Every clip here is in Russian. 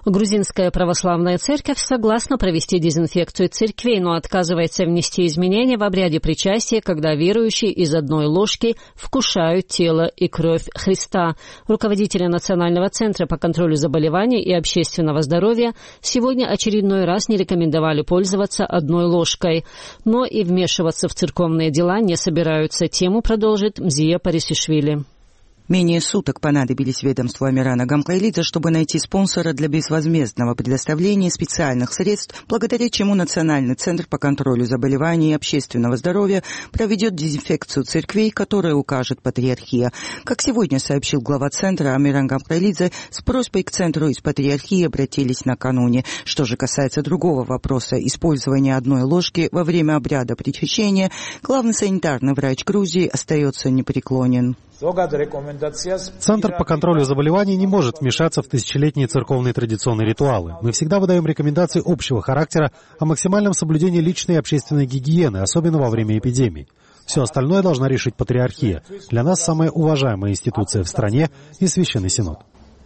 Грузинская православная церковь согласна провести дезинфекцию церквей, но отказывается внести изменения в обряде причастия, когда верующие из одной ложки вкушают тело и кровь Христа. Руководители Национального центра по контролю заболеваний и общественного здоровья сегодня очередной раз не рекомендовали пользоваться одной ложкой. Но и вмешиваться в церковные дела не собираются. Тему продолжит Мзия Парисишвили. Менее суток понадобились ведомству Амирана Гамкайлидзе, чтобы найти спонсора для безвозмездного предоставления специальных средств, благодаря чему Национальный центр по контролю заболеваний и общественного здоровья проведет дезинфекцию церквей, которые укажет Патриархия. Как сегодня сообщил глава центра Амиран Гамкайлидзе, с просьбой к центру из Патриархии обратились накануне. Что же касается другого вопроса, использования одной ложки во время обряда причащения, главный санитарный врач Грузии остается непреклонен. Центр по контролю заболеваний не может вмешаться в тысячелетние церковные традиционные ритуалы. Мы всегда выдаем рекомендации общего характера о максимальном соблюдении личной и общественной гигиены, особенно во время эпидемий. Все остальное должна решить Патриархия. Для нас самая уважаемая институция в стране и Священный Синод.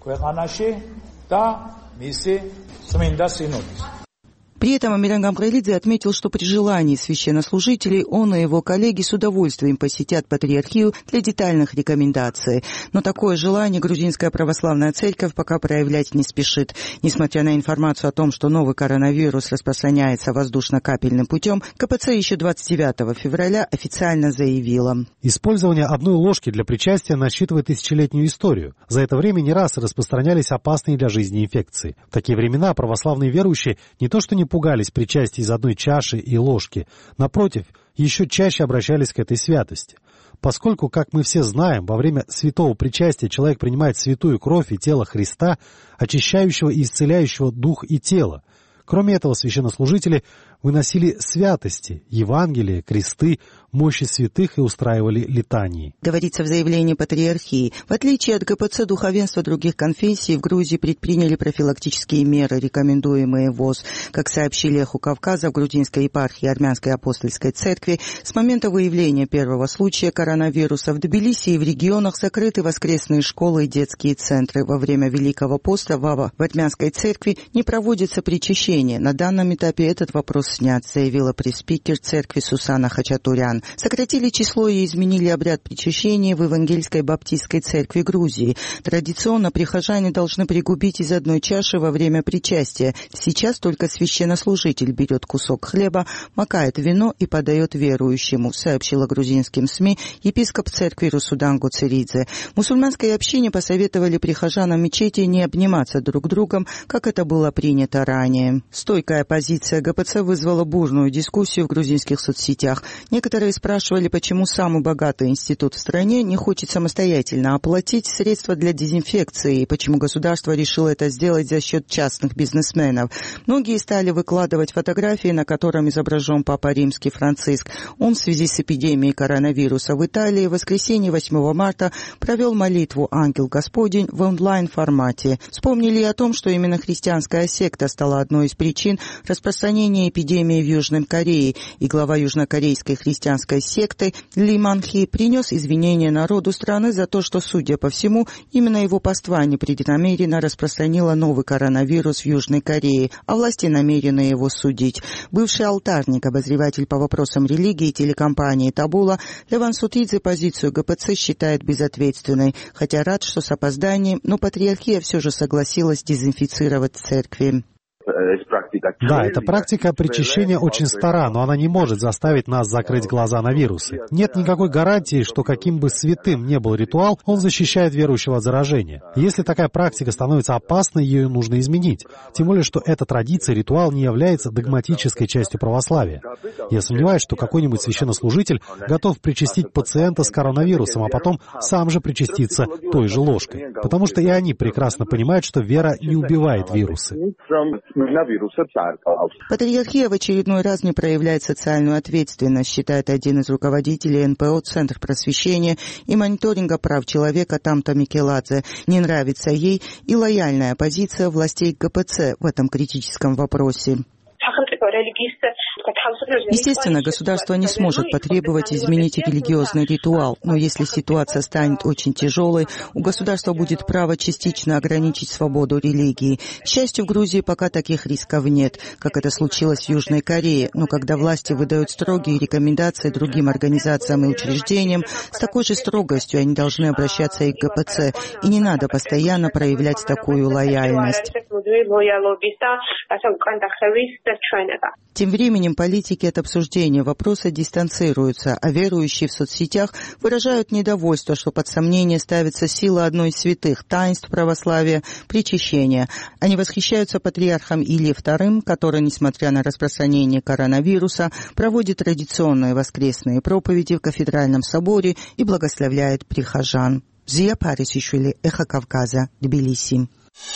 При этом Амиран Гамкайлидзе отметил, что при желании священнослужителей он и его коллеги с удовольствием посетят Патриархию для детальных рекомендаций. Но такое желание Грузинская православная церковь пока проявлять не спешит. Несмотря на информацию о том, что новый коронавирус распространяется воздушно-капельным путем, КПЦ еще 29 февраля официально заявила: использование одной ложки для причастия насчитывает тысячелетнюю историю. За это время не раз распространялись опасные для жизни инфекции. В такие времена православные верующие не то что не пугались причастия из одной чаши и ложки. Напротив, еще чаще обращались к этой святости. Поскольку, как мы все знаем, во время святого причастия человек принимает святую кровь и тело Христа, очищающего и исцеляющего дух и тело. Кроме этого, священнослужители выносили святости, Евангелие, кресты, мощи святых и устраивали литании. Говорится в заявлении Патриархии. В отличие от ГПЦ, духовенства других конфессий в Грузии предприняли профилактические меры, рекомендуемые ВОЗ. Как сообщили «Эху Кавказа», в грузинской епархии Армянской апостольской церкви с момента выявления первого случая коронавируса в Тбилиси и в регионах закрыты воскресные школы и детские центры. Во время Великого поста в Армянской церкви не проводится причащение. На данном этапе этот вопрос снят, заявила пресс-спикер церкви Сусана Хачатурян. Сократили число и изменили обряд причащения в Евангельской баптистской церкви Грузии. Традиционно прихожане должны пригубить из одной чаши во время причастия. Сейчас только священнослужитель берет кусок хлеба, макает вино и подает верующему, сообщила грузинским СМИ епископ церкви Русудан Гуцеридзе. Мусульманской общине посоветовали прихожанам мечети не обниматься друг другом, как это было принято ранее. Стойкая позиция ГПЦ вызвала бурную дискуссию в грузинских соцсетях. Некоторые спрашивали, почему самый богатый институт в стране не хочет самостоятельно оплатить средства для дезинфекции, и почему государство решило это сделать за счет частных бизнесменов. Многие стали выкладывать фотографии, на котором изображен Папа Римский Франциск. Он в связи с эпидемией коронавируса в Италии в воскресенье 8 марта провел молитву «Ангел Господень» в онлайн-формате. Вспомнили и о том, что именно христианская секта стала одной из причин распространения эпидемии в Южной Корее, и глава южнокорейской христианской секты Ли Манхи принес извинения народу страны за то, что, судя по всему, именно его паства непреднамеренно распространила новый коронавирус в Южной Корее, а власти намерены его судить. Бывший алтарник, обозреватель по вопросам религии телекомпании «Табула» Леван Сутидзе позицию ГПЦ считает безответственной, хотя рад, что с опозданием, но Патриархия все же согласилась дезинфицировать церкви. Да, эта практика причащения очень стара, но она не может заставить нас закрыть глаза на вирусы. Нет никакой гарантии, что каким бы святым ни был ритуал, он защищает верующего от заражения. Если такая практика становится опасной, ее нужно изменить. Тем более, что эта традиция, ритуал не является догматической частью православия. Я сомневаюсь, что какой-нибудь священнослужитель готов причастить пациента с коронавирусом, а потом сам же причаститься той же ложкой. Потому что и они прекрасно понимают, что вера не убивает вирусы. Патриархия в очередной раз не проявляет социальную ответственность, считает один из руководителей НПО «Центр просвещения и мониторинга прав человека» Тамта Микеладзе. Не нравится ей и лояльная позиция властей ГПЦ в этом критическом вопросе. Естественно, государство не сможет потребовать изменить религиозный ритуал, но если ситуация станет очень тяжелой, у государства будет право частично ограничить свободу религии. К счастью, в Грузии пока таких рисков нет, как это случилось в Южной Корее, но когда власти выдают строгие рекомендации другим организациям и учреждениям, с такой же строгостью они должны обращаться и к ГПЦ, и не надо постоянно проявлять такую лояльность. Тем временем политики от обсуждения вопроса дистанцируются, а верующие в соцсетях выражают недовольство, что под сомнение ставится сила одной из святых таинств православия – причащения. Они восхищаются патриархом Ильей II, который, несмотря на распространение коронавируса, проводит традиционные воскресные проповеди в кафедральном соборе и благословляет прихожан. Зия Парисишвили, Эхо Кавказа, Тбилиси.